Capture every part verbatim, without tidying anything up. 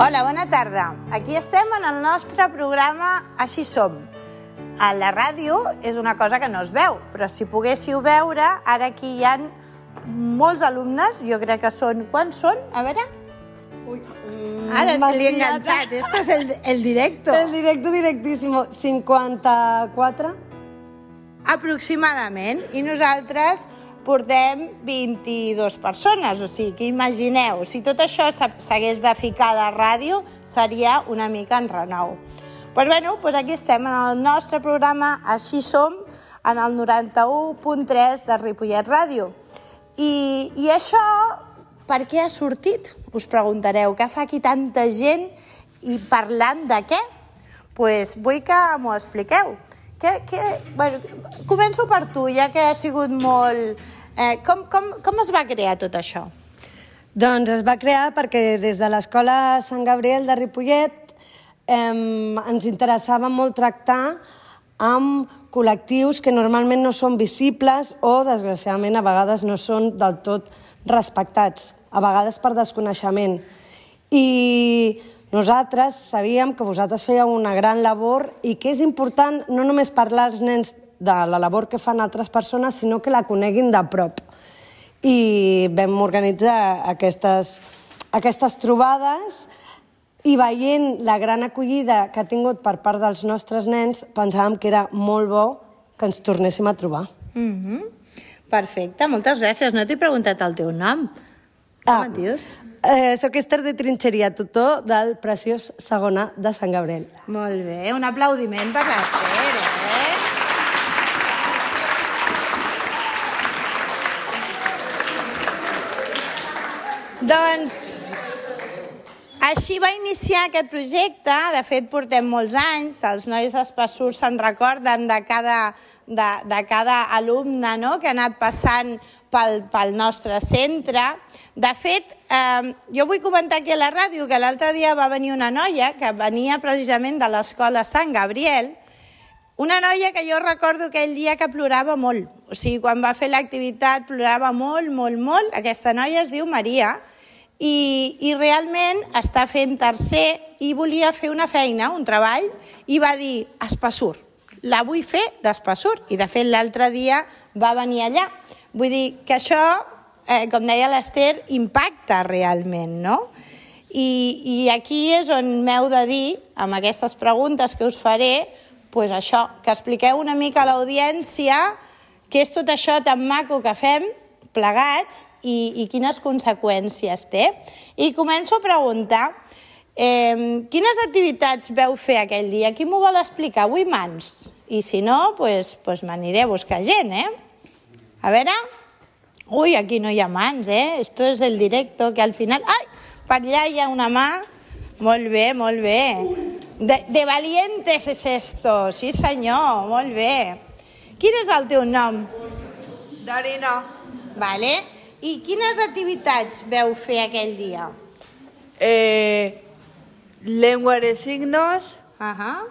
Hola, bona tarda. Aquí estem en el nostre programa Així som. A la ràdio és una cosa que no es veu, però si poguéssiu veure, ara aquí hi ha molts alumnes, jo crec que són... Quants són? A veure... Ui, ara l'he enganxat, esto es el, el directo. El directo directísimo, cinquanta-quatre. Aproximadament, i nosaltres portem vint-i-dues persones, o sigui que imagineu, si tot això s'hagués de ficar a la ràdio, seria una mica en renou. Doncs bueno, doncs aquí estem en el nostre programa Així som, en el noranta-u punt tres de Ripollet Ràdio. I, I això, per què ha sortit? Us preguntareu, què fa aquí tanta gent i parlant de què? Doncs vull que m'ho expliqueu. Que, que, bueno, començo per tu, ja que ha sigut molt... Eh, com, com, com es va crear tot això? Doncs es va crear perquè des de l'Escola Sant Gabriel de Ripollet eh, ens interessava molt tractar amb col·lectius que normalment no són visibles o, desgraciadament, a vegades no són del tot respectats, a vegades per desconeixement. I nosaltres sabíem que vosaltres fèieu una gran labor i que és important no només parlar als nens de la labor que fan altres persones, sinó que la coneguin de prop. I vam organitzar aquestes, aquestes trobades i veient la gran acollida que ha tingut per part dels nostres nens, pensàvem que era molt bo que ens tornéssim a trobar. Mm-hmm. Perfecte, moltes gràcies. No t'he preguntat el teu nom. Com Ah. et dius? Eh, soc Esther de Trinxeria, tutor del preciós Segona de Sant Gabriel. Molt bé, un aplaudiment per l'Esther, eh? Doncs, així va iniciar aquest projecte. De fet, portem molts anys. Els nois d'Espassur se'n recorden de cada, de, de cada alumne, no?, que ha anat passant pel, pel nostre centre. De fet, eh, jo vull comentar aquí a la ràdio que l'altre dia va venir una noia que venia precisament de l'Escola Sant Gabriel, una noia que jo recordo aquell dia que plorava molt. O sigui, quan va fer l'activitat plorava molt, molt, molt. Aquesta noia es diu Maria i, i realment està fent tercer i volia fer una feina, un treball, i va dir, Espassur, la vull fer d'Espassur. I de fet l'altre dia va venir allà. Vull dir que això, eh, com deia l'Esther, impacta realment, no? I, i aquí és on m'heu de dir, amb aquestes preguntes que us faré, pues això, que expliqueu una mica a l'audiència què és tot això tan maco que fem plegats i, i quines conseqüències té. I començo a preguntar, eh, quines activitats veu fer aquell dia? Qui m'ho vol explicar? Avui mans. I si no, pues, pues m'aniré a buscar gent, eh? A veure... Ui, aquí no hi ha mans, eh? Esto es el directo, que al final... Ai, per allà hi ha una mà. Molt bé, molt bé. De, de valientes es esto, sí senyor, molt bé. Quin és el teu nom? Darina. Vale. I quines activitats veu fer aquell dia? Eh, lengua de signos Ajá.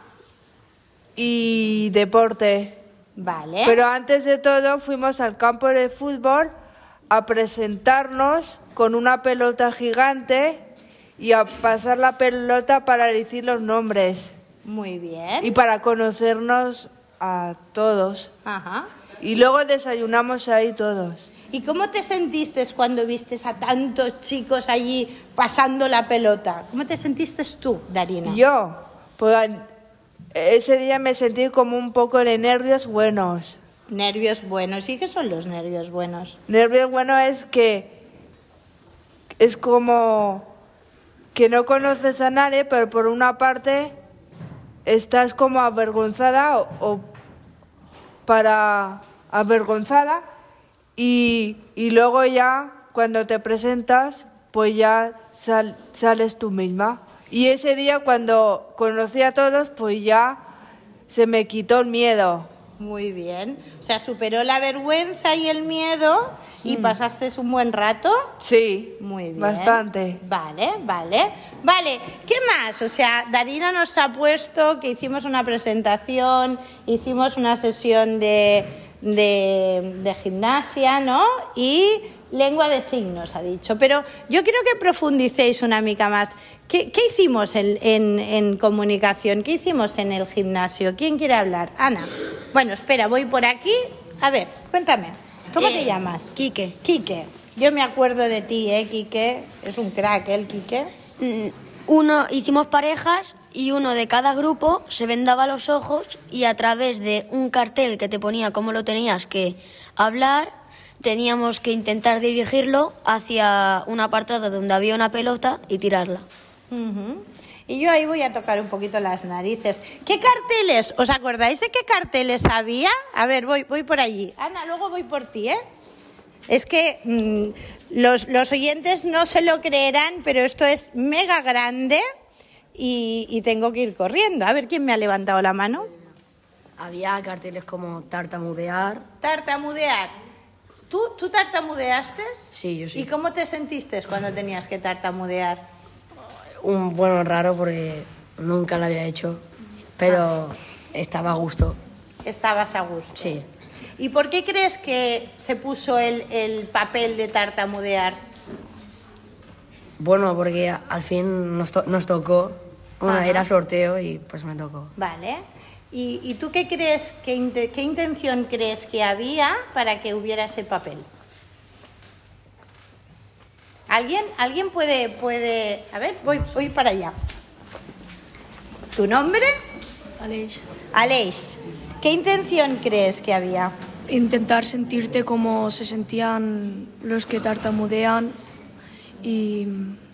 y deporte. Vale. Pero antes de todo fuimos al campo de fútbol a presentarnos con una pelota gigante y a pasar la pelota para decir los nombres Muy bien. y para conocernos a todos. Ajá. Y luego desayunamos ahí todos. ¿Y cómo te sentiste cuando viste a tantos chicos allí pasando la pelota? ¿Cómo te sentiste tú, Darina? Yo, pues ese día me sentí como un poco de nervios buenos. Nervios buenos. ¿Y qué son los nervios buenos? Nervios buenos es que es como que no conoces a nadie, pero por una parte estás como avergonzada o, o para avergonzada y, y luego ya cuando te presentas pues ya sal, sales tú misma. Y ese día cuando conocí a todos pues ya se me quitó el miedo. Muy bien. O sea, superó la vergüenza y el miedo y mm. pasaste un buen rato. Sí, muy bien. Bastante. Vale, vale. Vale, ¿qué más? O sea, Darina nos ha puesto que hicimos una presentación, hicimos una sesión de, de, de gimnasia, ¿no? Y lengua de signos, ha dicho. Pero yo quiero que profundicéis una mica más. ¿Qué, qué hicimos en, en, en comunicación? ¿Qué hicimos en el gimnasio? ¿Quién quiere hablar? Ana. Bueno, espera, voy por aquí. A ver, cuéntame. ¿Cómo eh, te llamas? Quique. Quique. Yo me acuerdo de ti, ¿eh, Quique? Es un crack, ¿eh, el Quique? Uno, hicimos parejas y uno de cada grupo se vendaba los ojos y a través de un cartel que te ponía cómo lo tenías que hablar, teníamos que intentar dirigirlo hacia un apartado donde había una pelota y tirarla. Uh-huh. Y yo ahí voy a tocar un poquito las narices. ¿Qué carteles? ¿Os acordáis de qué carteles había? A ver, voy, voy por allí. Ana, luego voy por ti, ¿eh? Es que mmm, los, los oyentes no se lo creerán, pero esto es mega grande y, y tengo que ir corriendo. A ver, ¿quién me ha levantado la mano? Había carteles como tartamudear. Tartamudear. ¿Tú, ¿Tú tartamudeaste? Sí, yo sí. ¿Y cómo te sentiste cuando tenías que tartamudear? Un bueno raro porque nunca lo había hecho, pero ah. estaba a gusto. ¿Estabas a gusto? Sí. ¿Y por qué crees que se puso el, el papel de tartamudear? Bueno, porque al fin nos, to- nos tocó, bueno, Ajá. era sorteo y pues me tocó. Vale. ¿Y, y tú qué crees, qué, in- qué intención crees que había para que hubiera ese papel? ¿Alguien, ¿Alguien puede, puede...? A ver, voy, voy para allá. ¿Tu nombre? Aleix. Aleix. ¿Qué intención crees que había? Intentar sentirte como se sentían los que tartamudean y,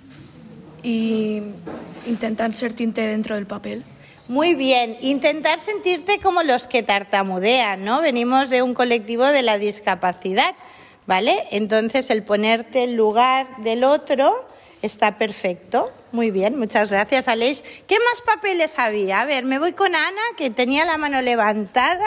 y intentar sentirte dentro del papel. Muy bien, intentar sentirte como los que tartamudean, ¿no? Venimos de un colectivo de la discapacidad, ¿vale? Entonces el ponerte en lugar del otro está perfecto. Muy bien, muchas gracias, Aleix. ¿Qué más papeles había? A ver, me voy con Ana, que tenía la mano levantada.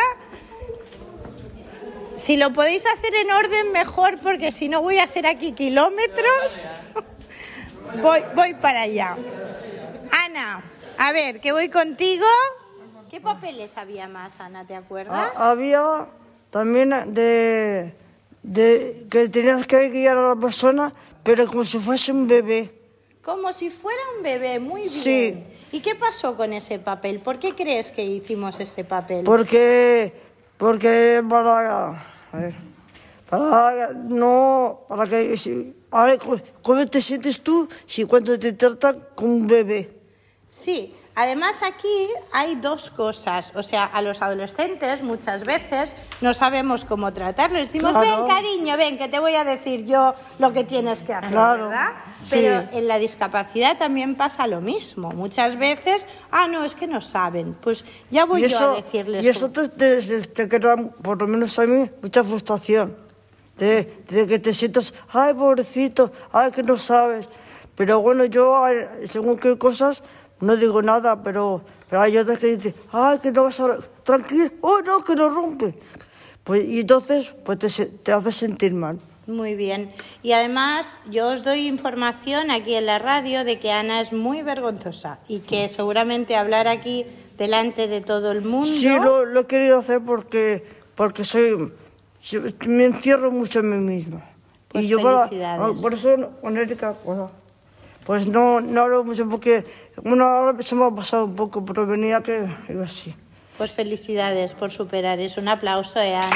Si lo podéis hacer en orden, mejor, porque si no voy a hacer aquí kilómetros. Voy, voy para allá. Ana, a ver, que voy contigo. ¿Qué papeles había más, Ana? ¿Te acuerdas? Ah, había también de, de que tenías que guiar a la persona, pero como si fuese un bebé. Como si fuera un bebé, muy bien. Sí. ¿Y qué pasó con ese papel? ¿Por qué crees que hicimos ese papel? Porque, porque para, a ver, para no, para que, si, a ver, ¿cómo te sientes tú si cuando te tratan como un bebé? Sí. Además, aquí hay dos cosas. O sea, a los adolescentes muchas veces no sabemos cómo tratarlos. Decimos, claro. ven, cariño, ven, que te voy a decir yo lo que tienes que hacer, claro. ¿verdad? Sí. Pero en la discapacidad también pasa lo mismo. Muchas veces, ah, no, es que no saben. Pues ya voy eso, yo a decirles. Y eso te, te, te crea, por lo menos a mí, mucha frustración. De, de que te sientas, ay, pobrecito, ay, que no sabes. Pero bueno, yo, según qué cosas... No digo nada, pero, pero hay otras que dicen, ay, que no vas a... Tranquilo, oh, no, que lo rompe. Pues, y entonces pues te, te hace sentir mal. Muy bien. Y además, yo os doy información aquí en la radio de que Ana es muy vergonzosa y que seguramente hablar aquí delante de todo el mundo... Sí, lo, lo he querido hacer porque, porque soy... Me encierro mucho en mí misma. Pues y yo felicidades. Para, por eso, con Erika, bueno, pues no, no hablo mucho porque, bueno, ahora se me ha pasado un poco, pero venía que iba así. Pues felicidades por superar eso. Un aplauso, ¿eh, Ana?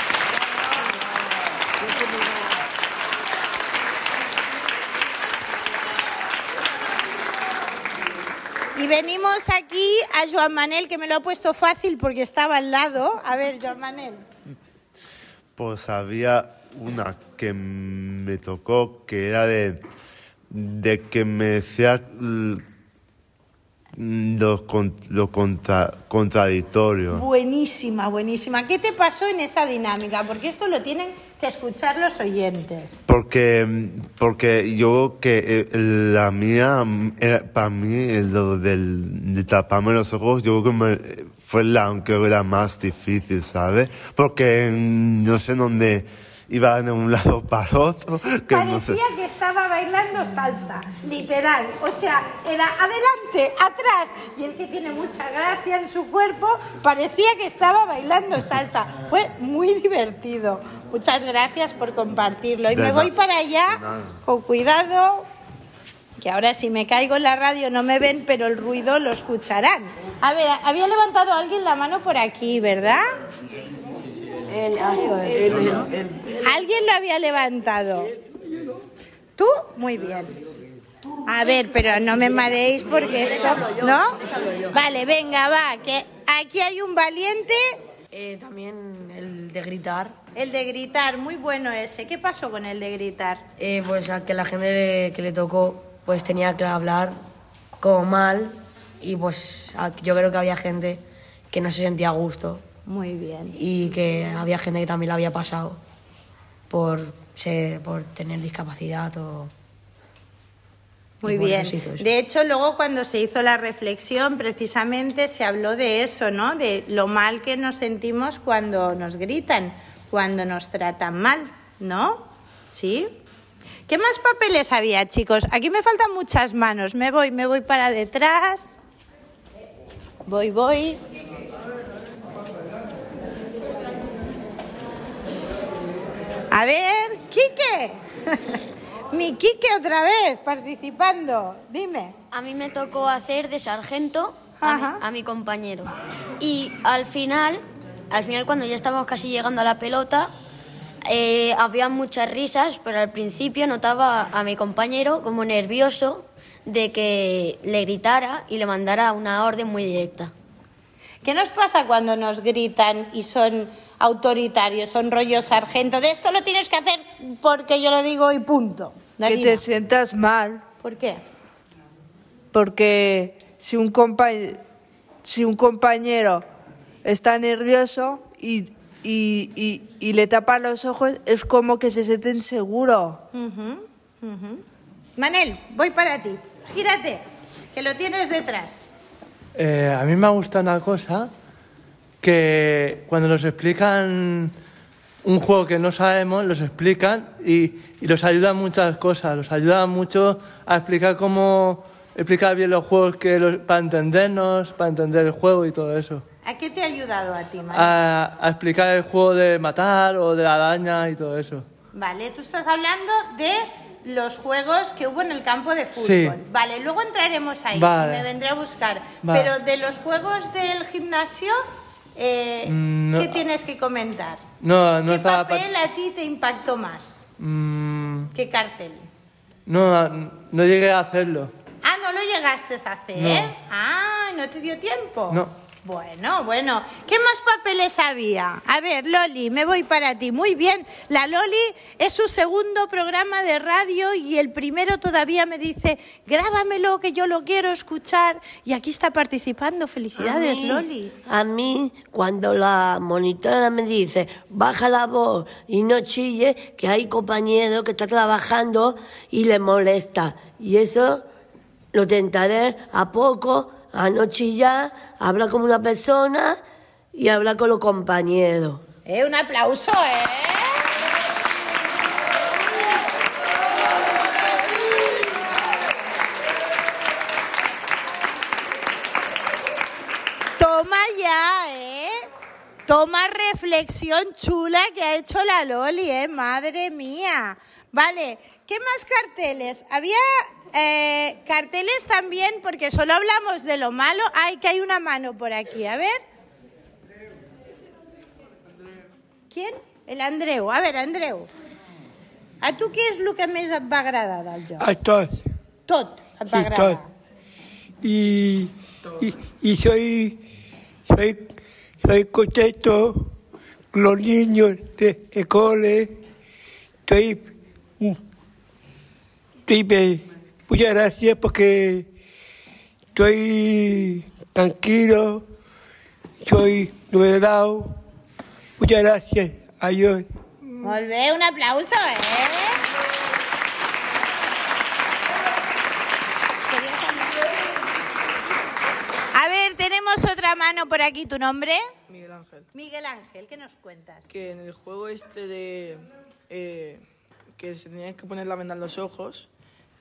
Y venimos aquí a Joan Manel, que me lo ha puesto fácil porque estaba al lado. A ver, Joan Manel. Pues había una que me tocó, que era de... de que me decía lo, lo contra, contradictorio. Buenísima, buenísima. ¿Qué te pasó en esa dinámica? Porque esto lo tienen que escuchar los oyentes. Porque, porque yo que la mía, era, para mí, lo del, de taparme los ojos, yo creo que me, fue la, que era más difícil, ¿sabes? Porque no sé dónde... iba de un lado para otro. Que Parecía no sé. que estaba bailando salsa, literal. O sea, era adelante, atrás. Y el que tiene mucha gracia en su cuerpo parecía que estaba bailando salsa. Fue muy divertido. Muchas gracias por compartirlo. Y me voy para allá, con cuidado, que ahora si me caigo en la radio no me ven, pero el ruido lo escucharán. A ver, había levantado alguien la mano por aquí, ¿verdad? Él, ha sido él. Él, él, él. Alguien lo había levantado. ¿Tú? Muy bien. A ver, pero no me mareéis porque esto... ¿No? Vale, venga, va, que aquí hay un valiente... Eh, también el de gritar. El de gritar, muy bueno ese. ¿Qué pasó con el de gritar? Eh, pues a que la gente le, que le tocó pues tenía que hablar como mal y pues yo creo que había gente que no se sentía a gusto. Muy bien. Y que había gente que también la había pasado por, ser, por tener discapacidad o... Muy bien. De hecho, luego cuando se hizo la reflexión, precisamente se habló de eso, ¿no? De lo mal que nos sentimos cuando nos gritan, cuando nos tratan mal, ¿no? ¿Sí? ¿Qué más papeles había, chicos? Aquí me faltan muchas manos. Me voy, me voy para detrás. Voy, voy. A ver, Quique. Mi Quique otra vez participando. Dime. A mí me tocó hacer de sargento a mi, a mi compañero. Y al final, al final cuando ya estábamos casi llegando a la pelota, eh, había muchas risas, pero al principio notaba a mi compañero como nervioso de que le gritara y le mandara una orden muy directa. ¿Qué nos pasa cuando nos gritan y son autoritarios, son rollo sargento? De esto lo tienes que hacer porque yo lo digo y punto. Que te sientas mal. ¿Por qué? Porque si un, compa- si un compañero está nervioso y, y, y, y le tapa los ojos, es como que se siente inseguro. Uh-huh, uh-huh. Manel, voy para ti. Gírate, que lo tienes detrás. Eh, a mí me gusta una cosa que cuando nos explican un juego que no sabemos, los explican y, y los ayudan muchas cosas. Los ayudan mucho a explicar cómo explicar bien los juegos que los, para entendernos, para entender el juego y todo eso. ¿A qué te ha ayudado a ti, Manel? A, a explicar el juego de matar o de la araña y todo eso. Vale, tú estás hablando de los juegos que hubo en el campo de fútbol. Sí. Vale, luego entraremos ahí, vale. me vendré a buscar. Vale. Pero de los juegos del gimnasio, eh, no, ¿qué tienes que comentar? No, no ¿Qué estaba papel a ti te impactó más? Mm, ¿Qué cartel? No, no llegué a hacerlo. Ah, ¿no lo llegaste a hacer? No. Ah, ¿no te dio tiempo? No. Bueno, bueno. ¿Qué más papeles había? A ver, Loli, me voy para ti. Muy bien. La Loli es su segundo programa de radio y el primero todavía me dice, grábamelo que yo lo quiero escuchar. Y aquí está participando. Felicidades, a mí, Loli. A mí, cuando la monitora me dice, baja la voz y no chille, que hay compañero que está trabajando y le molesta. Y eso lo tentaré a poco, a no chillar, a hablar como una persona y a hablar con los compañeros. Eh, un aplauso, ¿eh? Toma ya, ¿eh? Toma reflexión chula que ha hecho la Loli, ¿eh? Madre mía. Vale, ¿qué más carteles? Había eh, carteles también, porque solo hablamos de lo malo. Ay, que hay una mano por aquí, a ver. ¿Quién? El Andreu. A ver, Andreu. A tu què és el que més et va agradar del joc? A tot. Tot et va Sí, agradar. tot. Y, y, y soy, soy, soy contento con los niños de, de cole. Estoy, estoy bien. Muchas gracias porque estoy tranquilo, soy novedado. Muchas gracias. Adiós. Molt bé, un aplauso, eh? A ver, tenemos otra mano por aquí. ¿Tu nombre? Miguel Ángel. Miguel Ángel, ¿qué nos cuentas? Que en el juego este de... Eh, que se tenían que poner la venda en los ojos,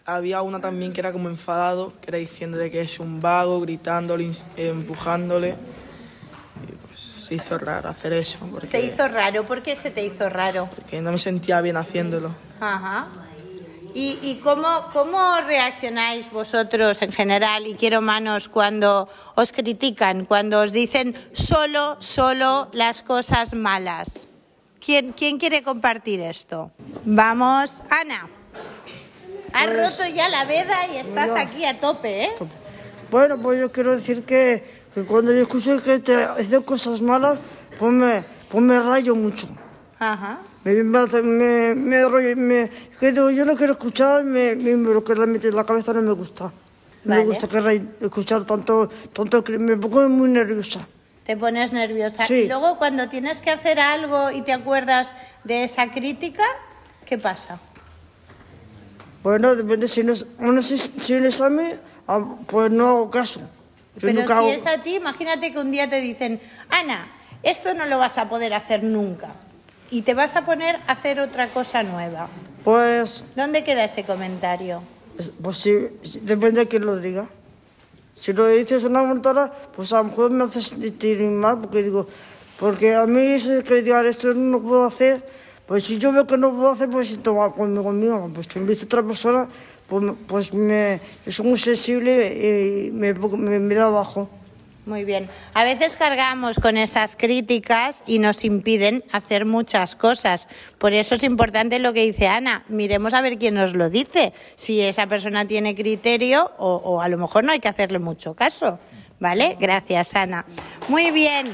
había una también que era como enfadado, que era diciéndole que es un vago, gritándole, empujándole. Y pues se hizo raro hacer eso. Porque, se hizo raro. ¿Por qué se te hizo raro? Porque no me sentía bien haciéndolo. Ajá. ¿Y, y cómo, cómo reaccionáis vosotros en general, y quiero manos, cuando os critican, cuando os dicen solo, solo las cosas malas? ¿Quién, quién quiere compartir esto? Vamos, Ana. Has pues, roto ya la veda y estás yo, aquí a tope, ¿eh? Bueno, pues yo quiero decir que, que cuando yo escucho que te hacen cosas malas, pues me, pues me rayo mucho. Ajá. Me, me, me, me, me, me que digo, yo no quiero escuchar, me, me, lo que realmente en la cabeza no me gusta. No vale. Me gusta que escuchar tanto, tanto, me pongo muy nerviosa. Te pones nerviosa. Sí. Y luego cuando tienes que hacer algo y te acuerdas de esa crítica, ¿qué pasa? Bueno, depende, si no, no si, si un examen, pues no hago caso. Yo Pero si hago... es a ti, imagínate que un día te dicen, Ana, esto no lo vas a poder hacer nunca. Y te vas a poner a hacer otra cosa nueva. Pues... ¿Dónde queda ese comentario? Pues sí, depende de quién lo diga. Si lo dices una montada, pues a lo mejor me hace sentir mal, porque digo, porque a mí eso que digan esto no lo puedo hacer, pues si yo veo que no puedo hacer, pues siento mal conmigo, conmigo. Pues si lo dice otra persona, pues, pues me, yo soy muy sensible y me, me miro abajo. Muy bien. A veces cargamos con esas críticas y nos impiden hacer muchas cosas. Por eso es importante lo que dice Ana. Miremos a ver quién nos lo dice. Si esa persona tiene criterio o, o a lo mejor no hay que hacerle mucho caso. ¿Vale? Gracias, Ana. Muy bien.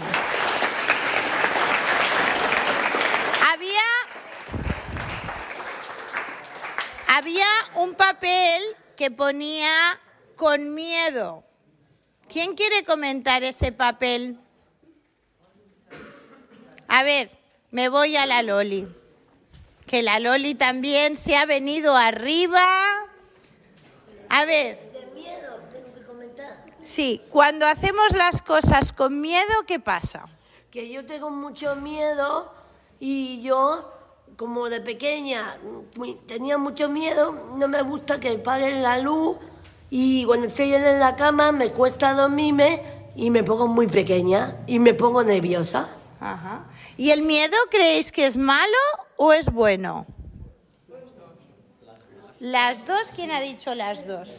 Había, había un papel que ponía con miedo. ¿Quién quiere comentar ese papel? A ver, me voy a la Loli. Que la Loli también se ha venido arriba. A ver. De miedo, tengo que comentar. Sí, cuando hacemos las cosas con miedo, ¿qué pasa? Que yo tengo mucho miedo y yo, como de pequeña, tenía mucho miedo, no me gusta que paguen la luz. Y cuando estoy en la cama me cuesta dormirme y me pongo muy pequeña y me pongo nerviosa. Ajá. ¿Y el miedo creéis que es malo o es bueno? Las dos. ¿Quién ha dicho las dos?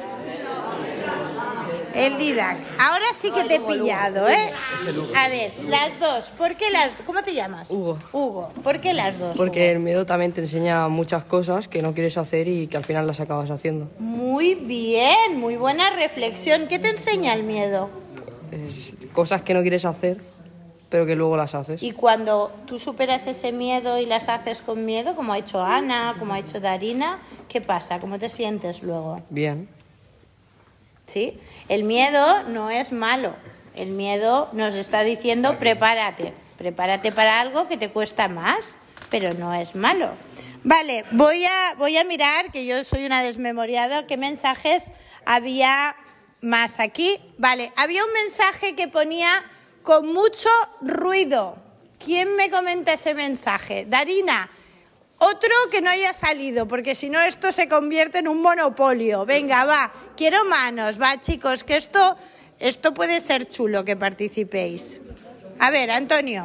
El Didac. Ahora sí que te he pillado, ¿eh? A ver, las dos. ¿Por qué las dos? ¿Cómo te llamas? Hugo. Hugo. ¿Por qué las dos? Porque Hugo? el miedo también te enseña muchas cosas que no quieres hacer y que al final las acabas haciendo. Muy bien, muy buena reflexión. ¿Qué te enseña el miedo? Es cosas que no quieres hacer, pero que luego las haces. Y cuando tú superas ese miedo y las haces con miedo, como ha hecho Ana, como ha hecho Darina, ¿qué pasa? ¿Cómo te sientes luego? Bien. ¿Sí? El miedo no es malo. El miedo nos está diciendo prepárate. Prepárate para algo que te cuesta más, pero no es malo. Vale, voy a, voy a mirar, que yo soy una desmemoriada, qué mensajes había más aquí. Vale, había un mensaje que ponía con mucho ruido. ¿Quién me comenta ese mensaje? Darina. Otro que no haya salido, porque si no esto se convierte en un monopolio. Venga, va, quiero manos, va, chicos, que esto, esto puede ser chulo que participéis. A ver, Antonio.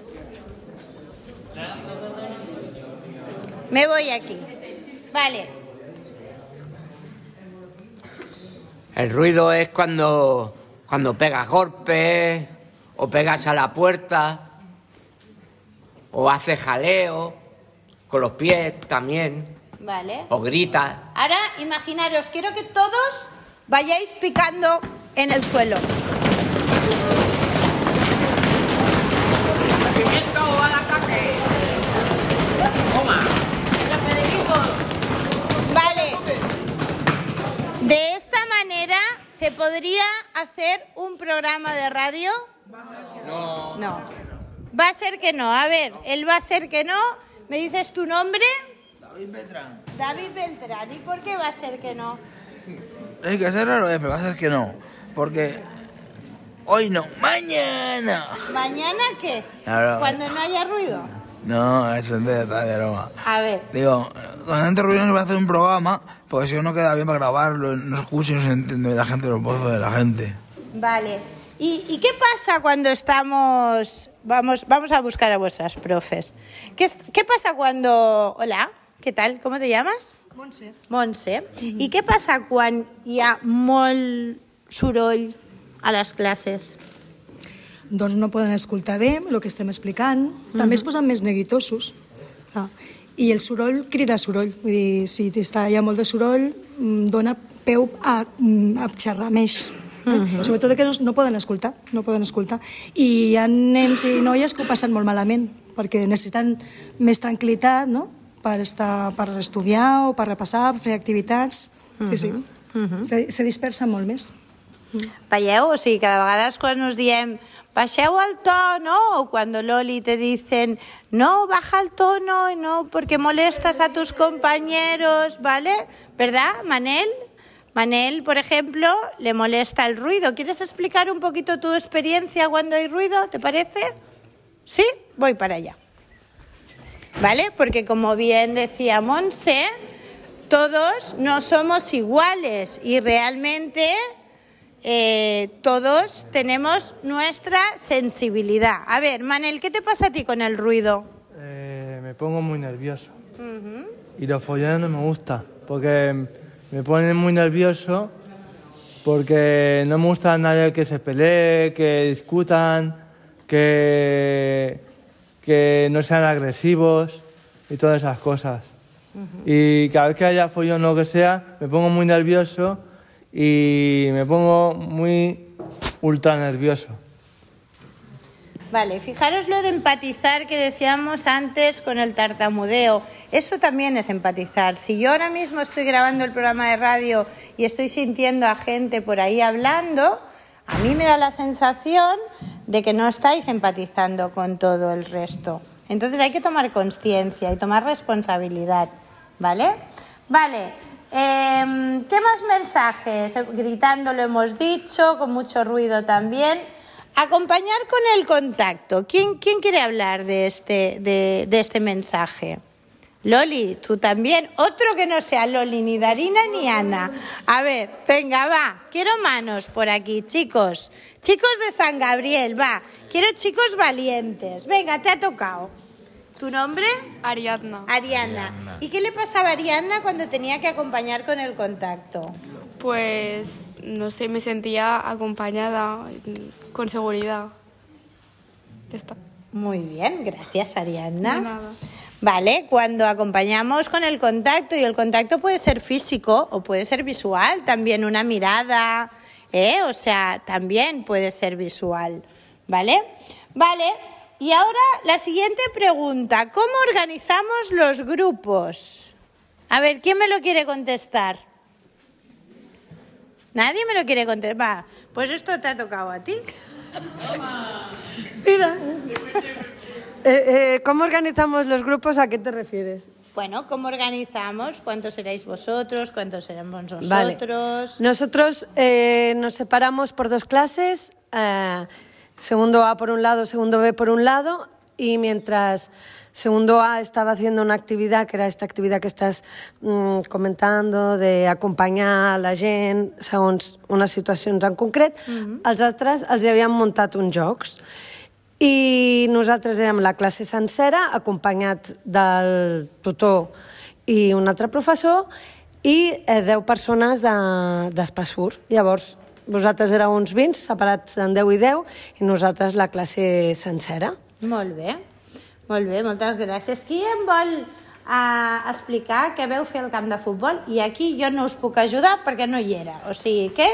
Me voy aquí. Vale. El ruido es cuando, cuando pegas golpes, o pegas a la puerta, o haces jaleo. Con los pies también. Vale. O gritas. Ahora, imaginaros, quiero que todos vayáis picando en el suelo. ¡Movimiento al ataque! ¡Toma! Vale. De esta manera, ¿se podría hacer un programa de radio? No. No. Va a ser que no. A ver, él va a ser que no. ¿Me dices tu nombre? David Beltrán. David Beltrán. ¿Y por qué va a ser que no? Es que ser raro es, pero va a ser que no. Porque hoy no, mañana. ¿Mañana qué? Claro. Cuando no haya ruido. No, eso es de, de broma. A ver. Digo, con este ruido se va a hacer un programa, porque si no, no queda bien para grabarlo, no se escucha y no se entiende la gente, los voces de la gente. Vale. ¿Y, ¿Y qué pasa cuando estamos... Vamos, vamos a buscar a vuestras profes. ¿Qué, qué pasa cuando... Hola, ¿qué tal? ¿Cómo te llamas? Montse. Montse. Mm-hmm. I què passa quan hi ha molt soroll a les classes? Doncs no poden escoltar bé el que estem explicant. També mm-hmm. es posen més neguitosos. Ah. I el soroll crida soroll. Vull dir, si està, hi ha molt de soroll, dona peu a, a xerrar més. Mm-hmm. Sobretot que no, no poden escoltar, no poden escoltar. I hi ha nens i noies que ho passen molt malament, perquè necessiten més tranquil·litat, no?, per, estar, per estudiar o per repassar, per fer activitats. Sí, sí. Mm-hmm. Se, se dispersen molt més. Veieu? O sigui, cada vegada quan us diem baixeu el tono, o quan Loli te dicen no, baja el tono, no, porque molestas a tus compañeros, ¿vale? ¿Verdad, Manel? Manel, por ejemplo, le molesta el ruido. ¿Quieres explicar un poquito tu experiencia cuando hay ruido? ¿Te parece? ¿Sí? Voy para allá. ¿Vale? Porque como bien decía Montse, todos no somos iguales y realmente eh, todos tenemos nuestra sensibilidad. A ver, Manel, ¿qué te pasa a ti con el ruido? Eh, me pongo muy nervioso. Uh-huh. Y los follones no me gusta, porque me ponen muy nervioso, porque no me gusta a nadie que se pelee, que discutan, que, que no sean agresivos y todas esas cosas. Uh-huh. Y cada vez que haya follón o lo que sea, me pongo muy nervioso y me pongo muy ultra nervioso. Vale, fijaros lo de empatizar que decíamos antes con el tartamudeo. Eso también es empatizar. Si yo ahora mismo estoy grabando el programa de radio y estoy sintiendo a gente por ahí hablando, a mí me da la sensación de que no estáis empatizando con todo el resto. Entonces hay que tomar conciencia y tomar responsabilidad, ¿vale? Vale, eh, ¿qué más mensajes? Gritando lo hemos dicho, con mucho ruido también. Acompañar con el contacto. ¿Quién, quién quiere hablar de este, de, de este mensaje? Loli, tú también. Otro que no sea Loli, ni Darina, ni Ana. A ver, venga, va. Quiero manos por aquí, chicos. Chicos de San Gabriel, va. Quiero chicos valientes. Venga, te ha tocado. ¿Tu nombre? Ariadna. Ariadna. ¿Y qué le pasaba a Ariadna cuando tenía que acompañar con el contacto? Pues, no sé, me sentía acompañada, con seguridad. Ya está. Muy bien, gracias, Ariadna. De nada. Vale, cuando acompañamos con el contacto, y el contacto puede ser físico o puede ser visual, también una mirada, ¿eh? O sea, también puede ser visual, ¿vale? Vale, y ahora la siguiente pregunta, ¿cómo organizamos los grupos? A ver, ¿quién me lo quiere contestar? ¿Nadie me lo quiere contestar? Va, pues esto te ha tocado a ti. Mira. Eh, eh, ¿Cómo organizamos los grupos? ¿A qué te refieres? Bueno, ¿cómo organizamos? ¿Cuántos seréis vosotros? ¿Cuántos seremos nosotros? Vale. Nosotros eh, nos separamos por dos clases, eh, segundo A por un lado, segundo B por un lado, y mientras segundo A estaba haciendo una actividad, que era esta actividad que estàs mm, comentando, de acompanyar la gent segons unes situacions en concret, mm-hmm. els altres els havien muntat uns jocs. I nosaltres érem la classe sencera, acompanyats del tutor i un altre professor, i eh, deu persones d'Espassur. De, Llavors, vosaltres éreu uns vint, separats en deu i deu, i nosaltres la classe sencera. Molt bé, molt bé, moltes gràcies. Qui em vol eh, explicar què veu fer al camp de futbol? I aquí jo no us puc ajudar perquè no hi era. O sigui que...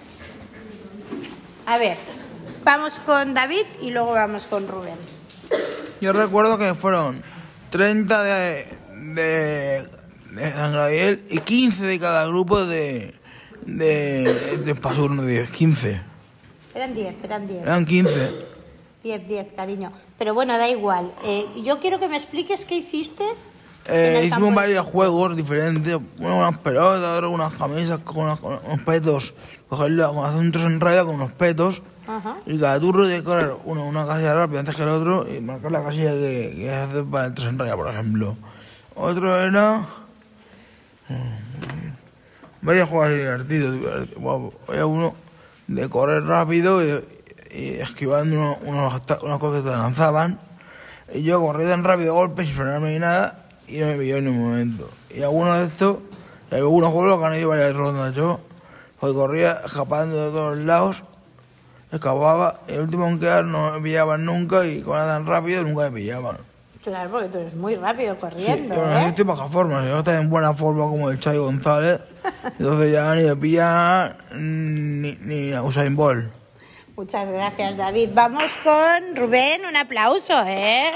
A ver... Vamos con David y luego vamos con Rubén. Yo recuerdo que fueron treinta de, de, de San Gabriel y quince de cada grupo de, de, de Espasur, no diez, quince. Eran diez, eran diez. Eran quince. diez, diez, cariño. Pero bueno, da igual. Eh, yo quiero que me expliques qué hiciste. Eh, hicimos varios juegos diferentes, unas pelotas, otros unas camisas con, unas, con unos petos, cogerlo, hacer un trozo en raya con unos petos. Ajá. Y cada turno de correr uno una casilla rápida antes que el otro y marcar la casilla que, que hace para el tres en raya, por ejemplo. Otro era... varios juegos divertidos. divertidos. Bueno, había uno de correr rápido y, y esquivando uno, unos, unas cosas que te lanzaban. Y yo corrí tan rápido, golpes, sin frenarme ni nada, y no me pilló en ningún momento. Y alguno de estos, y algunos juegos los gané yo varias rondas yo, porque corría escapando de todos lados, escapaba, y el último en quedar no me pillaban nunca, y como era tan rápido nunca me pillaban. Claro, porque tú eres muy rápido Sí, corriendo, yo, ¿eh? yo estoy baja forma, yo estoy en buena forma como el Xavi González, entonces ya ni me pilla ni, ni a Usain Bolt. Muchas gracias, David. Vamos con Rubén, un aplauso, ¿eh?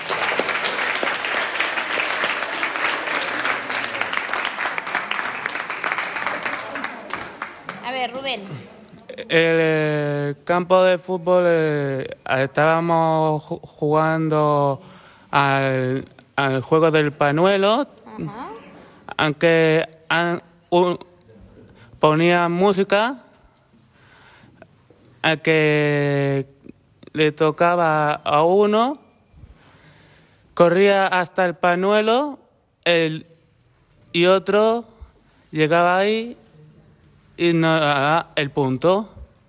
A ver, Rubén. El eh, campo de fútbol eh, estábamos ju- jugando al, al juego del pañuelo, Ajá. aunque an- un- ponía música, a que le tocaba a uno, corría hasta el pañuelo el, y otro llegaba ahí y nos daba el punto.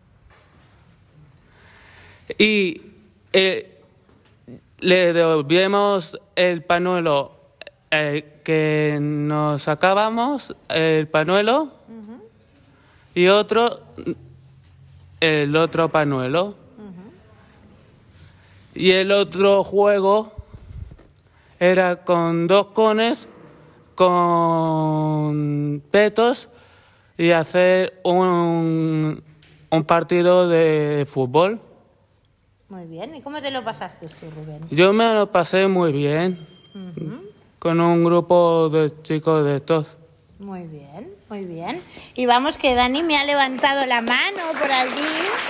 Y eh, le devolvíamos el pañuelo eh, que nos sacábamos, el pañuelo, y otro, el otro pañuelo. Y el otro juego era con dos cones, con petos, y hacer un, un partido de fútbol. Muy bien. ¿Y cómo te lo pasaste tú, Rubén? Yo me lo pasé muy bien, Ujú. con un grupo de chicos de estos. Muy bien, muy bien. Y vamos que Dani me ha levantado la mano por allí.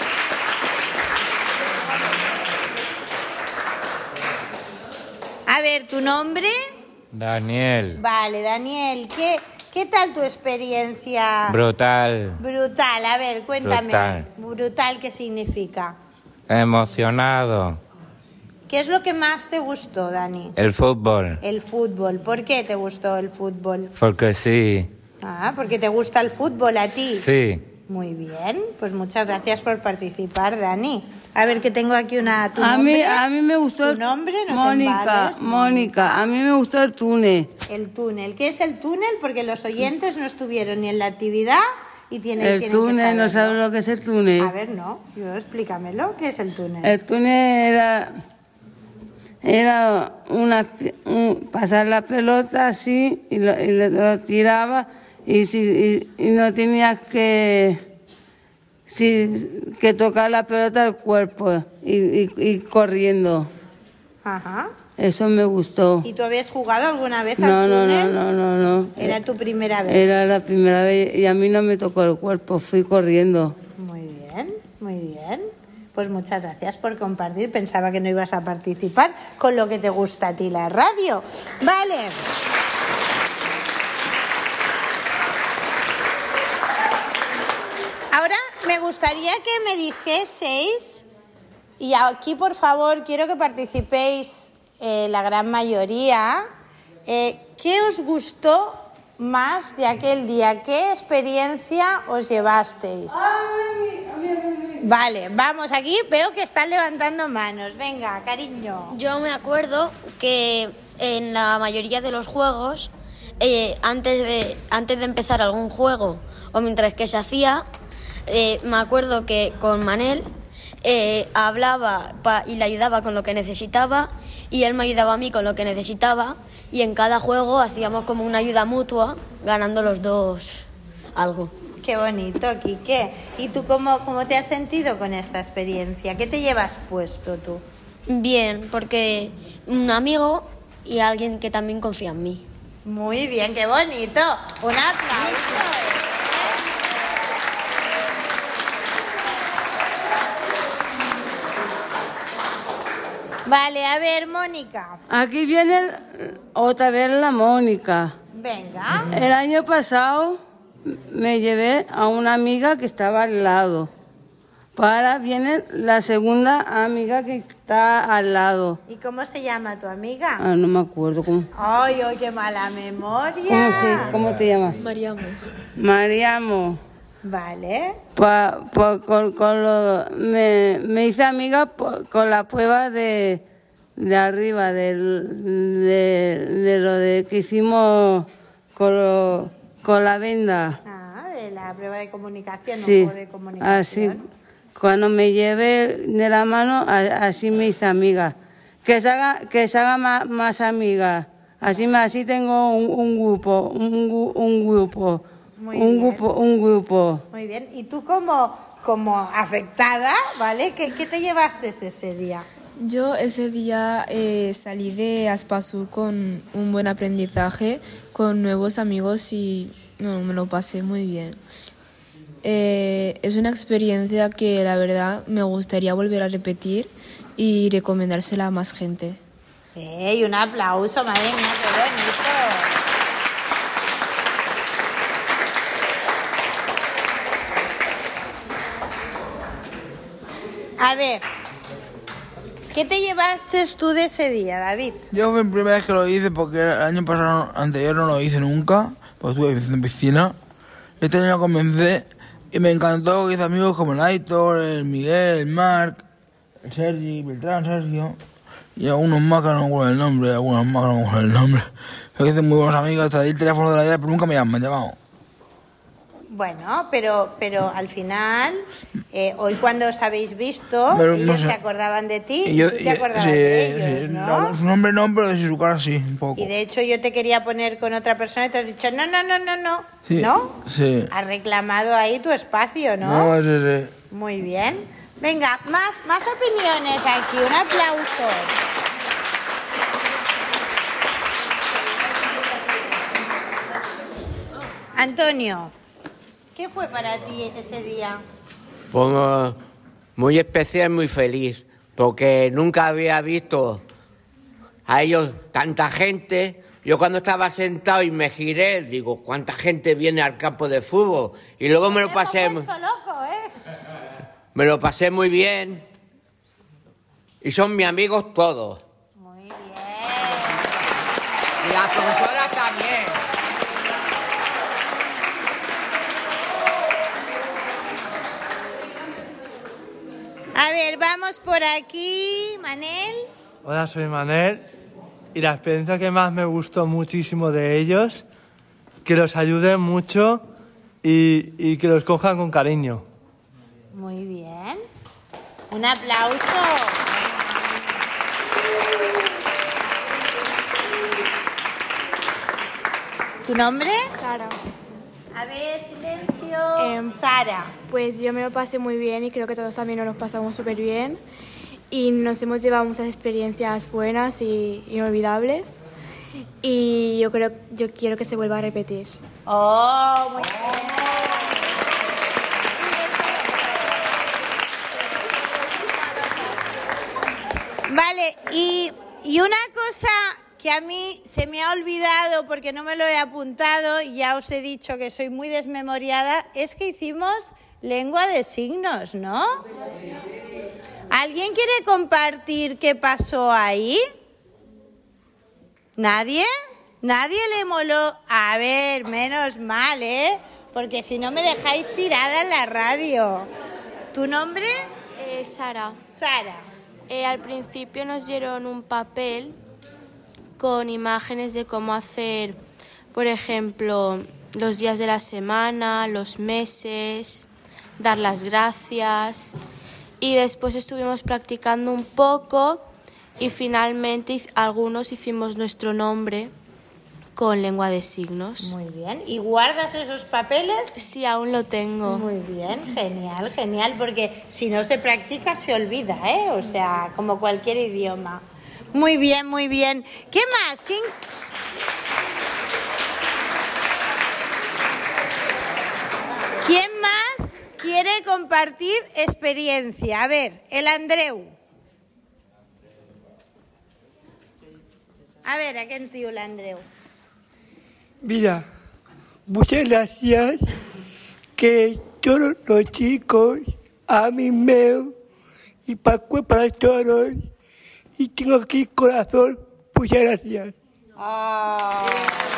A ver, ¿tu nombre? Daniel, Vale, Daniel, ¿qué, qué tal tu experiencia? brutal, Brutal, a ver, cuéntame. Brutal. Brutal, ¿qué significa? emocionado. ¿Qué es lo que más te gustó, Dani? El fútbol, El fútbol. ¿Por qué te gustó el fútbol? porque sí, Ah, porque te gusta el fútbol a ti. sí. Muy bien, pues muchas gracias por participar, Dani. A ver, que tengo aquí una... ¿tu A mí, nombre? a mí me gustó... ¿Tu nombre? No te Mónica, embales. Mónica, a mí me gustó el túnel. El túnel. ¿Qué es el túnel? Porque los oyentes no estuvieron ni en la actividad y tienen, El tienen que túnel, no saberlo. sabes lo que es el túnel. A ver, no, yo explícamelo. ¿Qué es el túnel? El túnel era... Era una, un- pasar la pelota así y lo, y lo- lo tiraba y, si, y, y no tenías que, si, que tocar la pelota al cuerpo y, y, y corriendo. Ajá. Eso me gustó. ¿Y tú habías jugado alguna vez No, al no, no, túnel? no, no, no. Era tu primera vez. Era la primera vez y a mí no me tocó el cuerpo, fui corriendo. Muy bien, muy bien. Pues muchas gracias por compartir. Pensaba que no ibas a participar con lo que te gusta a ti la radio. Vale. Ahora me gustaría que me dijeseis, y aquí por favor quiero que participéis eh, la gran mayoría, eh, ¿qué os gustó más de aquel día? ¿Qué experiencia os llevasteis? Vale, vamos, aquí veo que están levantando manos. Venga, cariño. Yo me acuerdo que en la mayoría de los juegos, eh, antes de antes de empezar algún juego o mientras que se hacía, eh, me acuerdo que con Manel eh, hablaba pa- y le ayudaba con lo que necesitaba y él me ayudaba a mí con lo que necesitaba y en cada juego hacíamos como una ayuda mutua, ganando los dos algo. Qué bonito, Quique. ¿Y tú cómo, cómo te has sentido con esta experiencia? ¿Qué te llevas puesto tú? Bien, porque un amigo y alguien que también confía en mí. Muy bien, qué bonito. Un aplauso. Vale, a ver, Mónica. Aquí viene otra vez la Mónica. Venga. El año pasado me llevé a una amiga que estaba al lado, Pues ahora viene la segunda amiga que está al lado. ¿Y cómo se llama tu amiga? Ah, no me acuerdo cómo. ¡Ay, ay, qué mala memoria! ¿Cómo, se, cómo te llamas? Mariamo. Mariamo. Vale. Pues, pues con, con lo, me, me hice amiga por, con la prueba de, de arriba, del, de, de lo de que hicimos con, lo, con la venda. Ah, de la prueba de comunicación, Sí, o de comunicación. así. Cuando me llevé de la mano, así me hice amiga. Que se haga, que se haga más, más amiga. Así, así tengo un, un grupo, un, un grupo, Muy un bien. grupo, un grupo. Muy bien. ¿Y tú como, como afectada, ¿vale? ¿Qué, qué te llevaste ese día? Yo ese día eh, salí de Aspasur con un buen aprendizaje, con nuevos amigos y no, me lo pasé muy bien. Eh, es una experiencia que la verdad me gustaría volver a repetir y recomendársela a más gente. ¡Ey, un aplauso! ¡Madre mía, qué bonito! A ver, ¿qué te llevaste tú de ese día, David? Yo fue la primera vez que lo hice porque el año pasado, anterior no lo hice nunca, pues estuve en piscina. Este año comencé y me encantó, hice amigos como el Aitor, el Miguel, el Marc, el Sergi, Beltrán, Sergio, y algunos más que no me acuerdo el nombre, algunos más que no me acuerdo el nombre. Pero hice muy buenos amigos, hasta di el teléfono de la vida, pero nunca me llaman, llamado. Bueno, pero, pero al final, eh, hoy cuando os habéis visto, Pero, ellos no sé. se acordaban de ti Y y yo- tú te y- acordabas sí, de ellos, sí, ¿no? no, su nombre no, pero sí su cara sí, un poco. Y de hecho yo te quería poner con otra persona y te has dicho, no, no, no, no, no, Sí, ¿no? Sí. Has reclamado ahí tu espacio, ¿no? No, sí, sí. Muy bien. Venga, más, más opiniones aquí, un aplauso. Antonio, ¿qué fue para ti ese día? Pues muy especial, muy feliz, porque nunca había visto a ellos tanta gente. Yo cuando estaba sentado y me giré, digo, ¿cuánta gente viene al campo de fútbol? Y luego me lo pasé, Loco, ¿eh? me lo pasé muy bien. Y son mis amigos todos. Muy bien. Y las profesoras también. A ver, vamos por aquí, Manel. Hola, soy Manel y la experiencia que más me gustó muchísimo de ellos, que los ayuden mucho y, y que los cojan con cariño. Muy bien. Un aplauso. ¿Tu nombre? Sara. A ver, silencio. Sara. Pues yo me lo pasé muy bien y creo que todos también nos lo pasamos súper bien. Y nos hemos llevado muchas experiencias buenas y inolvidables. Y yo creo, yo quiero que se vuelva a repetir. Oh, muy bien. Vale, y, y una cosa que a mí se me ha olvidado porque no me lo he apuntado y ya os he dicho que soy muy desmemoriada, es que hicimos lengua de signos, ¿no? ¿Alguien quiere compartir qué pasó ahí? ¿Nadie? ¿Nadie le moló? A ver, menos mal, ¿eh? Porque si no me dejáis tirada en la radio. ¿Tu nombre? Eh, Sara. Sara. Eh, al principio nos dieron un papel con imágenes de cómo hacer, por ejemplo, los días de la semana, los meses, dar las gracias. Y después estuvimos practicando un poco y finalmente algunos hicimos nuestro nombre con lengua de signos. Muy bien. ¿Y guardas esos papeles? Sí, aún lo tengo. Muy bien, genial, genial, porque si no se practica se olvida, ¿eh? O sea, como cualquier idioma. Muy bien, muy bien. ¿Qué más? ¿Quién? ¿Quién más quiere compartir experiencia? A ver, el Andreu. A ver, ¿a quién diu l'Andreu? Mira, muchas gracias que todos los chicos a mi meo y para para todos. Y tengo aquí corazón, muchas gracias. Oh.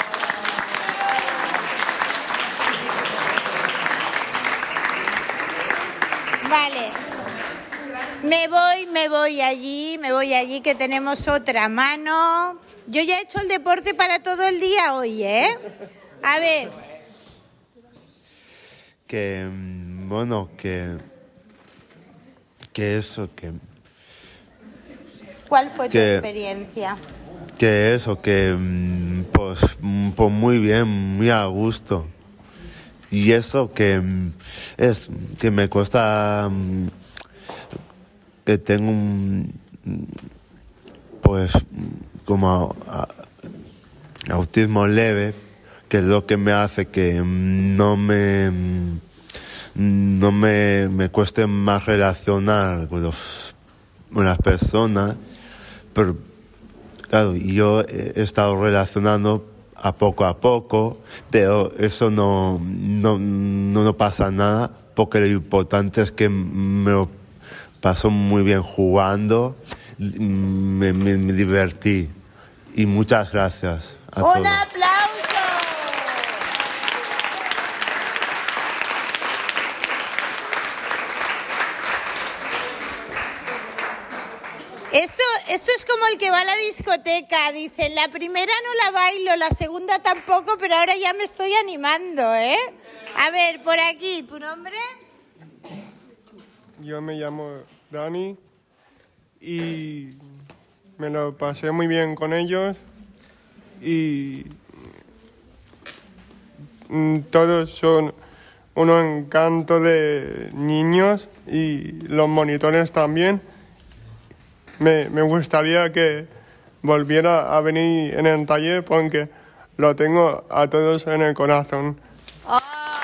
Vale. Me voy, me voy allí, me voy allí que tenemos otra mano. Yo ya he hecho el deporte para todo el día hoy, ¿eh? A ver. Que, bueno, que... Que eso, que... ¿Cuál fue tu que, experiencia? Que eso, que... Pues, pues muy bien, muy a gusto. Y eso que es que me cuesta que tengo un pues como a, a, autismo leve, que es lo que me hace que no me no me, me cueste más relacionar con, los, con las personas, pero claro, yo he estado relacionando a poco a poco, pero eso no, no, no, no pasa nada, porque lo importante es que me lo paso muy bien jugando, me, me, me divertí. Y muchas gracias a todos. ¡Un aplauso! Esto, esto es como el que va a la discoteca, dicen, la primera no la bailo, la segunda tampoco, pero ahora ya me estoy animando, ¿eh? A ver, por aquí, ¿tu nombre? Yo me llamo Dani y me lo pasé muy bien con ellos y todos son un encanto de niños y los monitores también. Me, me gustaría que volviera a venir en el taller porque lo tengo a todos en el corazón. Oh.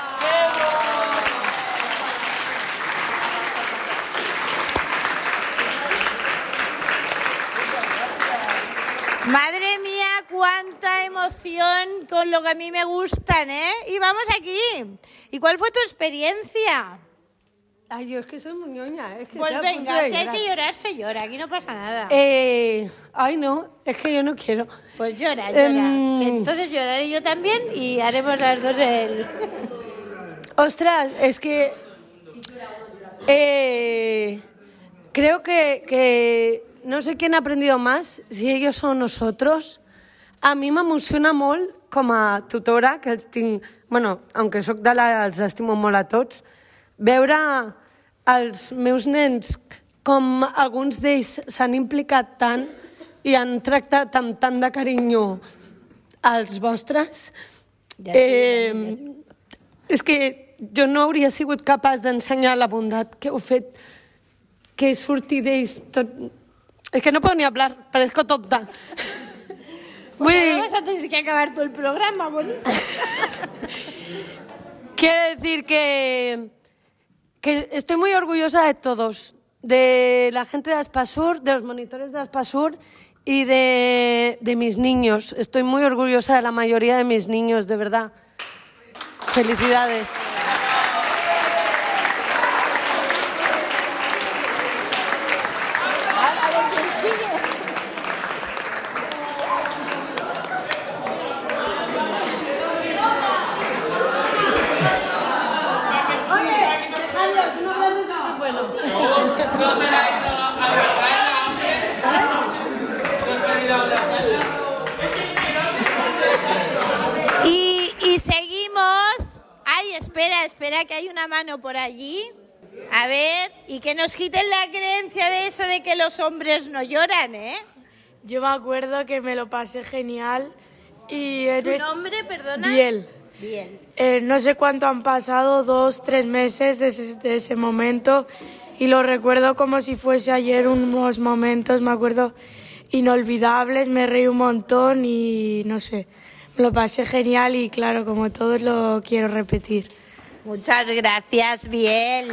Madre mía, cuánta emoción con lo que a mí me gustan, ¿eh? Y vamos aquí. ¿Y cuál fue tu experiencia? Ay, yo es que soy muy ñoña. Es que pues estoy a venga, punto de si hay llorar. que llorar, se llora. Aquí no pasa nada. Eh, ay, no, es que yo no quiero. Pues llora, llora. Em, Que entonces lloraré yo también y haremos las dos el... Ostras, es que... Eh, creo que, que no sé quién ha aprendido más, si ellos o nosotros. A mi m'emociona molt, com a tutora, que els tinc... Bueno, aunque soc de la, els estimo molt a tots, veure els meus nens com alguns d'ells s'han implicat tant i han tractat amb tant de carinyo als vostres. Eh, és que jo no hauria sigut capaç d'ensenyar la bondat que heu fet, que surti d'ells tot... És que no puedo ni hablar, parezco tonta. Bueno, vas a tener que acabar todo el programa, bonita. Quiero decir que, que estoy muy orgullosa de todos, de la gente de Aspasur, de los monitores de Aspasur y de, de mis niños. Estoy muy orgullosa de la mayoría de mis niños, de verdad. Felicidades. Y, y seguimos. Ay, espera, espera, que hay una mano por allí. A ver, y que nos quiten la creencia de eso de que los hombres no lloran, ¿eh? Yo me acuerdo que me lo pasé genial y... ¿Tu eres... nombre, perdona? Biel. Bien. Eh, no sé cuánto han pasado, dos, tres meses desde de ese momento y lo recuerdo como si fuese ayer, unos momentos, me acuerdo, inolvidables, me reí un montón y no sé, me lo pasé genial y claro, como todos lo quiero repetir. Muchas gracias, Biel.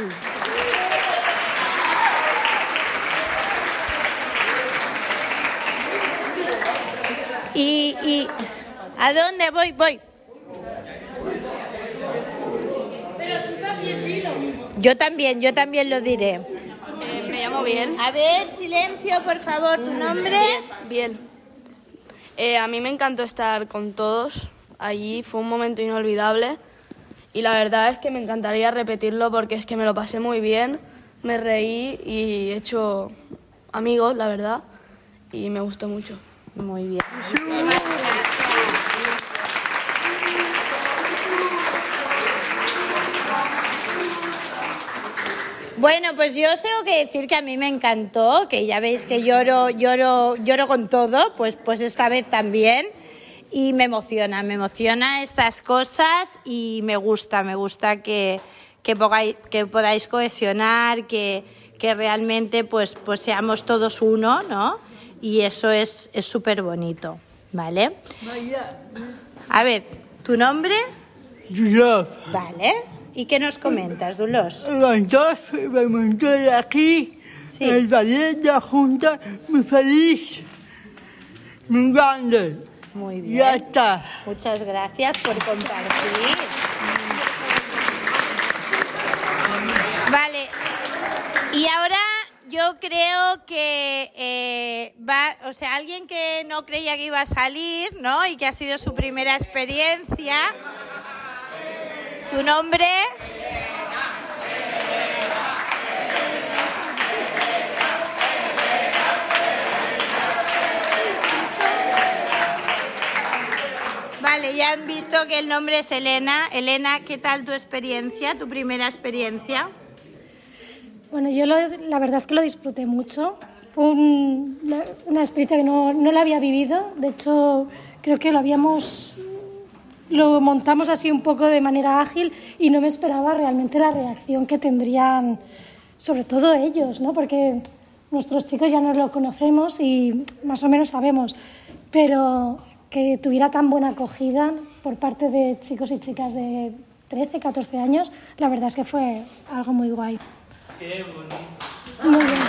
Y, y ¿a dónde voy? Voy. Yo también, yo también lo diré. Eh, me llamo Biel. A ver, silencio, por favor, ¿tu nombre? Biel. Eh, a mí me encantó estar con todos allí, fue un momento inolvidable y la verdad es que me encantaría repetirlo porque es que me lo pasé muy bien, me reí y he hecho amigos, la verdad, y me gustó mucho. Muy bien. Bueno, pues yo os tengo que decir que a mí me encantó, que ya veis que lloro, lloro, lloro con todo, pues, pues esta vez también. Y me emociona, me emociona estas cosas y me gusta, me gusta que, que, podáis, que podáis cohesionar, que, que realmente pues, pues seamos todos uno, ¿no? Y eso es es súper bonito, ¿vale? A ver, ¿tu nombre? Dolors. Vale. ¿Y qué nos comentas, Dolors? Los dos me monté aquí, sí. El ballet de la Junta, muy feliz, muy grande. Muy bien. Ya está. Muchas gracias por compartir. Vale. Y ahora yo creo que eh, va, o sea, alguien que no creía que iba a salir, ¿no? Y que ha sido su primera experiencia. ¿Tu nombre? Vale, ya han visto que el nombre es Elena. Elena, ¿qué tal tu experiencia, tu primera experiencia? Bueno, yo lo, la verdad es que lo disfruté mucho. Fue un, una experiencia que no, no la había vivido. De hecho, creo que lo habíamos... Lo montamos así un poco de manera ágil y no me esperaba realmente la reacción que tendrían, sobre todo ellos, ¿no? Porque nuestros chicos ya nos lo conocemos y más o menos sabemos, pero que tuviera tan buena acogida por parte de chicos y chicas de trece, catorce años, la verdad es que fue algo muy guay. Qué bonito. Muy bien.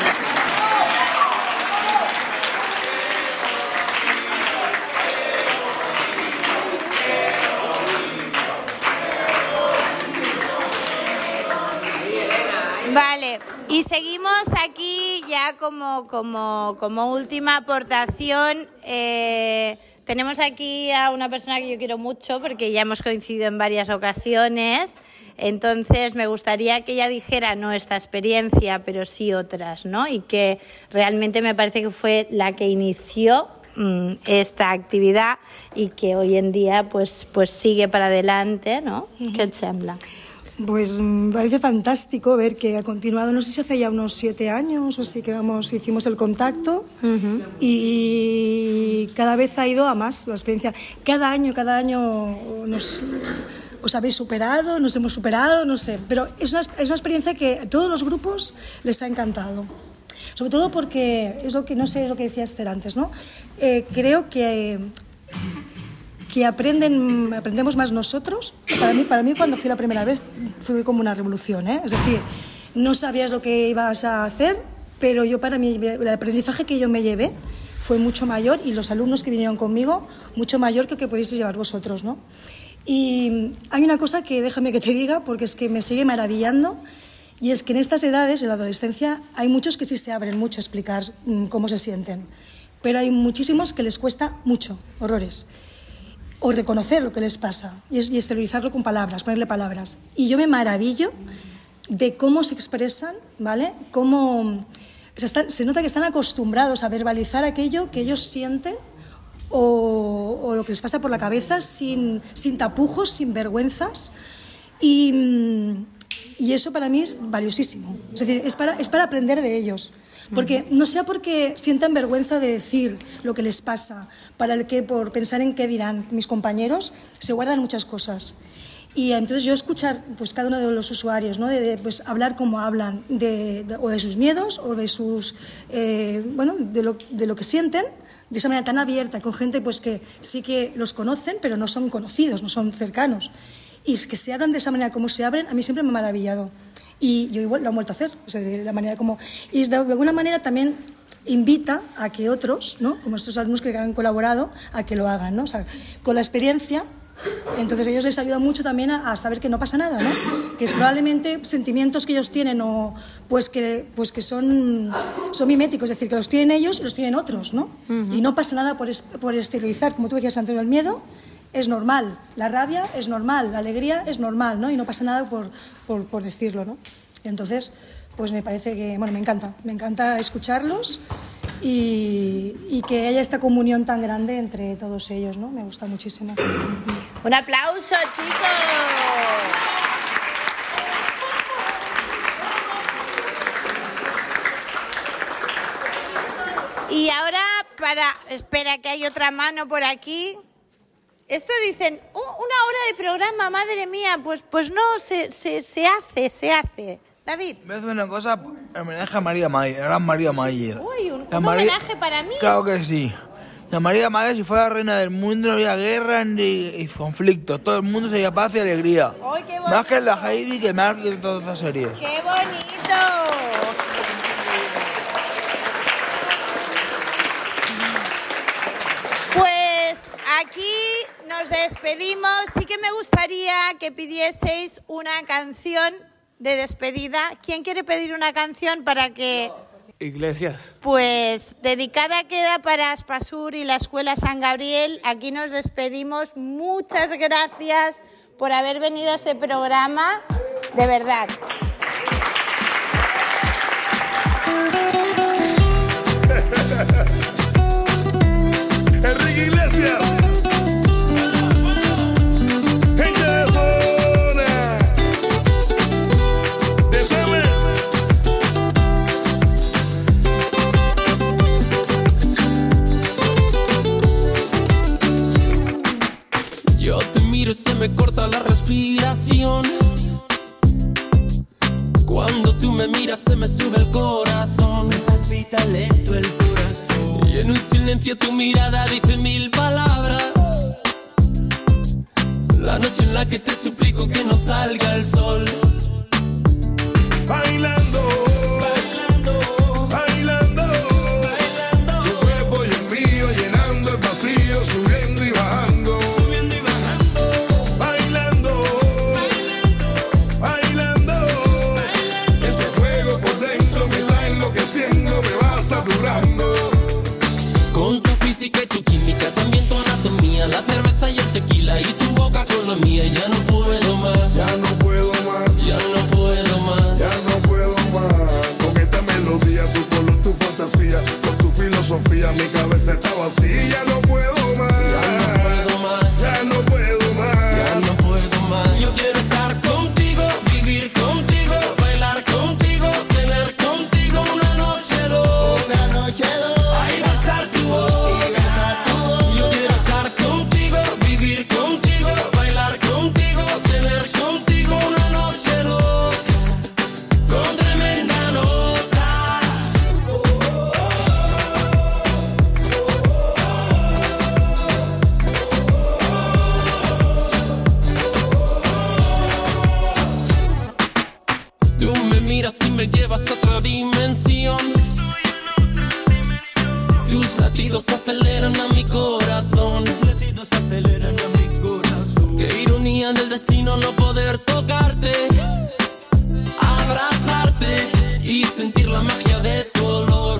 Vale, y seguimos aquí ya como, como, como última aportación. Eh, tenemos aquí a una persona que yo quiero mucho porque ya hemos coincidido en varias ocasiones. Entonces me gustaría que ella dijera no esta experiencia, pero sí otras, ¿no? Y que realmente me parece que fue la que inició mmm, esta actividad y que hoy en día pues, pues sigue para adelante, ¿no? Uh-huh. ¿Qué te sembla? Pues me parece fantástico ver que ha continuado, no sé si hace ya unos siete años o así que vamos, hicimos el contacto uh-huh. y cada vez ha ido a más la experiencia. Cada año, cada año nos, os habéis superado, nos hemos superado, no sé, pero es una, es una experiencia que a todos los grupos les ha encantado. Sobre todo porque, es lo que no sé, es lo que decía Esther antes, ¿no? Eh, creo que... que aprenden, aprendemos más nosotros. Para mí, para mí cuando fui la primera vez fue como una revolución, ¿eh? Es decir, no sabías lo que ibas a hacer, pero yo para mí el aprendizaje que yo me llevé fue mucho mayor y los alumnos que vinieron conmigo mucho mayor que el que podéis llevar vosotros, ¿no? Y hay una cosa que déjame que te diga porque es que me sigue maravillando y es que en estas edades, en la adolescencia, hay muchos que sí se abren mucho a explicar cómo se sienten, pero hay muchísimos que les cuesta mucho, horrores. O reconocer lo que les pasa y, es, y exteriorizarlo con palabras, ponerle palabras. Y yo me maravillo de cómo se expresan, ¿vale? Cómo o sea, están, se nota que están acostumbrados a verbalizar aquello que ellos sienten o, o lo que les pasa por la cabeza sin, sin tapujos, sin vergüenzas. Y, y eso para mí es valiosísimo. Es decir, es para, es para aprender de ellos. Porque no sea porque sientan vergüenza de decir lo que les pasa, para el que por pensar en qué dirán mis compañeros, se guardan muchas cosas. Y entonces yo escuchar pues cada uno de los usuarios, ¿no? de, de pues hablar como hablan, de, de, o de sus miedos, o de sus eh, bueno, de lo, de lo que sienten, de esa manera tan abierta, con gente pues que sí que los conocen, pero no son conocidos, no son cercanos. Y es que se hablan de esa manera como se abren, a mí siempre me ha maravillado. Y yo igual lo han vuelto a hacer, o sea, de la manera como... Y de alguna manera también invita a que otros, ¿no? Como estos alumnos que han colaborado, a que lo hagan, ¿no? O sea, con la experiencia Entonces ellos les ayuda mucho también a, a saber que no pasa nada, ¿no? Que es probablemente sentimientos que ellos tienen o pues que, pues que son, son miméticos, es decir, que los tienen ellos y los tienen otros, ¿no? Uh-huh. Y no pasa nada por, es, por exteriorizar, como tú decías, Antonio, el miedo es normal, la rabia es normal, la alegría es normal, ¿no? Y no pasa nada por, por, por decirlo, ¿no? Entonces, pues me parece que, bueno, me encanta, me encanta escucharlos y, y que haya esta comunión tan grande entre todos ellos, ¿no? Me gusta muchísimo. Un aplauso, chicos. Y ahora, para, espera que hay otra mano por aquí. Esto dicen, oh, una hora de programa, madre mía, pues, pues no, se, se, se hace, se hace. David. Me hace una cosa, homenaje a María Mayer, a gran María Mayer. Uy, un, la un María, homenaje para mí. Claro que sí. La María Mayer, si fuera reina del mundo, no había guerra ni, ni conflictos. Todo el mundo sería paz y alegría. Ay, qué bonito. Más que en la Heidi, que más que en todas estas series. ¡Qué bonito! Pues aquí nos despedimos. Sí que me gustaría que pidieseis una canción de despedida. ¿Quién quiere pedir una canción para que...? Iglesias. Pues dedicada queda para Aspasur y la Escuela San Gabriel. Aquí nos despedimos. Muchas gracias por haber venido a este programa. De verdad. Enrique Iglesias. Gente de zona. Desame. Yo te miro y se me corta la respiración. Cuando tú me miras se me sube el corazón. Me palpita lento el corazón. Y en un silencio tu mirada dice mil palabras. La noche en la que te suplico que no salga el sol. Bailando, bailando, bailando, bailando. Tu cuerpo y el mío llenando el vacío, subiendo y bajando, subiendo y bajando. Bailando, bailando, bailando, bailando. Ese fuego por dentro me va enloqueciendo, me va saturando. Con tu física y tu química, también tu anatomía, la cerveza y el tequila y tu boca con la mía. Ya no puedo más, ya no puedo más, ya no puedo más, ya no puedo más. Con esta melodía, tu color, tu fantasía, con tu filosofía, mi cabeza está vacía. Ya no puedo más, ya no puedo más, ya no puedo más, ya no puedo más. Yo quiero estar contigo, vivir contigo, bailar contigo, tener contigo una noche loca, una noche loca. Ay, besar tu boca. Yo quiero estar contigo, vivir contigo, bailar contigo, tener contigo una noche loca, con tremenda nota. Tú me miras y me llevas a otra dimensión. Tus latidos aceleran a mi corazón. Tus latidos aceleran a mi corazón. Qué ironía del destino no poder tocarte, abrazarte y sentir la magia de tu olor.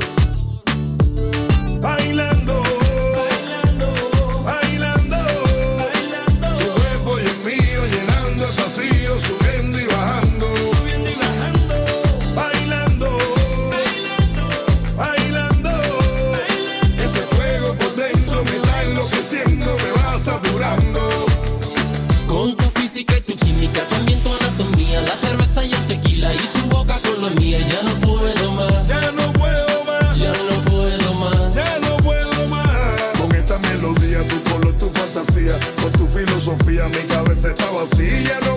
Bailando, bailando, bailando, bailando. Tu cuerpo y el mío llenando el vacío, subiendo y bajando, subiendo y bajando. Bailando, bailando, bailando, bailando. Ese fuego por dentro me está enloqueciendo, me va saturando. Con tu física y tu química, también tu anatomía, la cerveza y el tequila y tu boca con la mía. Ya no puedo más, Ya no puedo más, ya no puedo más, ya no puedo más. Con esta melodía, tu color, tu fantasía, con tu filosofía, mi cabeza está vacía. Ya no